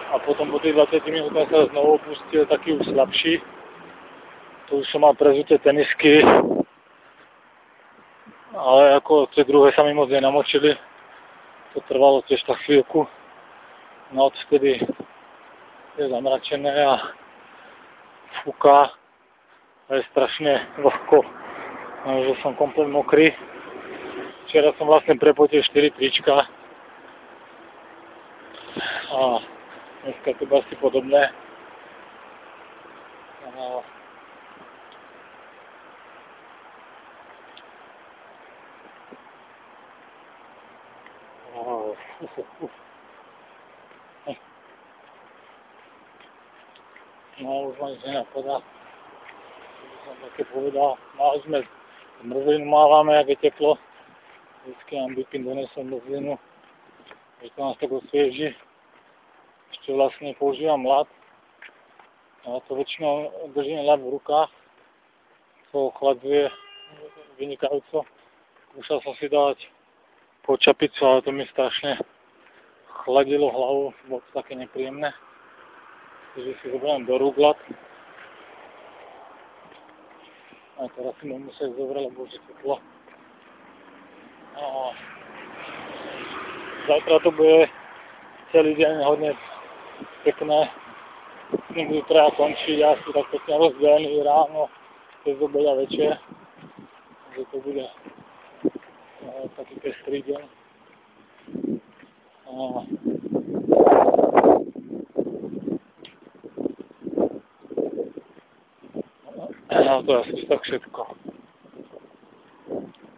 A potom po tých 20 minútach sa znovu pustil taký už slabší. To už som mal prezuté tenisky. Ale ako tie druhé sa mi moc nenamočili. To trvalo tiež tak chvíľku. No odvtedy je zamračené a fúka. A je strašne vlhko. Že som komplet mokrý. Včera som vlastne prepotil 4 trička. A dneska to bude asi podobné. No už ma nič nenapadá. Som také povedal. Mali sme zmrzlinu, mávame, jak je teplo. Vždycky nám Bipin donesol zmrzlinu. Že to nás tak osvieži. Ešte vlastne používam ľad. Ja to väčšinou držím ľad v rukách. To ochladzuje vynikajúco. Skúšal som si dať po čapicu, ale to mi strašne chladilo hlavu. Bolo to také nepríjemné. Takže si zoberiem do rúk ľad. A teraz si môžem musieť zobrať, lebo už je teplo. Zajtra to bude celý deň hodne pekné. Nikdy treba končiť, ja si tak pekne rozdelený ráno, cez obed a večer. Takže to bude taký pestrý deň. To je asi tak všetko.